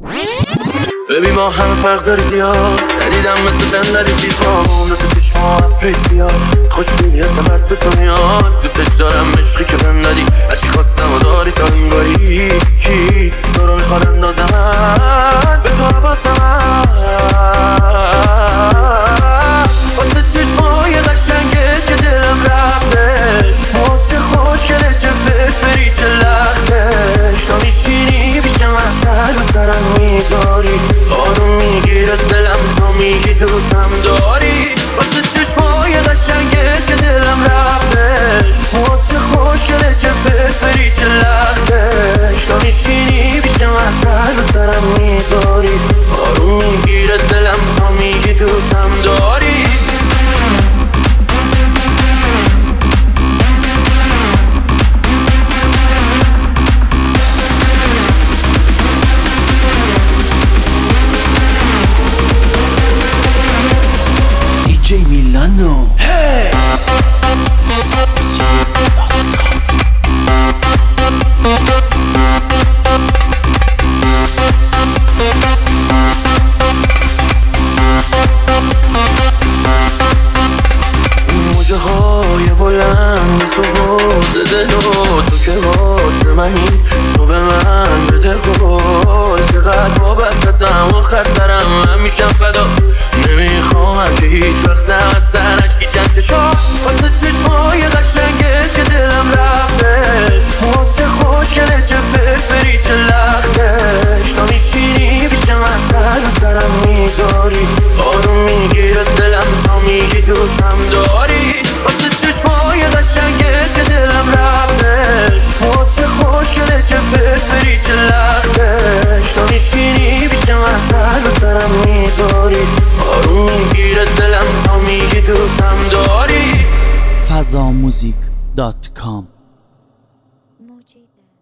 ببین ما هم فرق داری زیاد، ندیدم مثل بندری زیبا. اونو تو چشما ابری زیاد، خوشبینی عظمت به تو میاد. دوستش دارم عشقی که بهم ندی، هرچی خواستم و داری تا این باری. کی تو رو میخواد اندازم به تو حواسم، واسه چشمای قشنگه که دلم رفتش. چه خوشگله، چه فرفری، چه لختش. تا میشینی پیشم اثر به سرم میذاری، آروم میگیره دلم تا میگی دوستم داری. واسه چشمای قشنگه که دلم رفتش. چه خوشگله، چه فرفری، چه لختش. تا میشینی پیشم اثر به سرم میذاری، آروم میگیره دلم تا میگی دوستم داری. DJ Milano. Hey! موجه های بلند تو برده دلو، تو که واسه منی، تو به من بده قول. چقدر وابستم آخر سرم من میشم فدا. نمیخوام که هیچ وقت از سرش بیشن چشا. واسه چشمای قشنگه که دلم رفتش. چه خوشگله، چه فرفری، چه لختش. تا میشینی پیشم اثر به سرم میذاری، آروم میگیره دلم تا میگی دوستم داری. واسه چشمای قشنگه که دلم رفتش. چه خوشگله، چه فرفری، چه لختش. تا میشینی پیشم اثر به سرم میذاری، آروم میگیره دلم تا میگی دوستم داری. fazamuzik.com